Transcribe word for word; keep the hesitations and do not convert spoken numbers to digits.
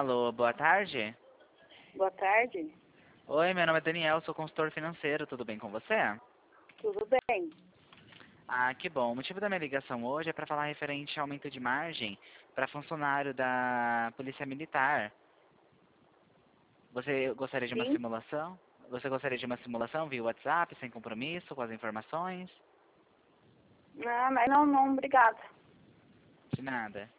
Alô, boa tarde. Boa tarde. Oi, meu nome é Daniel, sou consultor financeiro, tudo bem com você? Tudo bem? Ah, que bom. O motivo da minha ligação hoje é para falar referente ao aumento de margem para funcionário da Polícia Militar. Você gostaria de uma Sim. simulação? Você gostaria de uma simulação via WhatsApp, sem compromisso, com as informações? Ah, mas não, não, obrigada. De nada.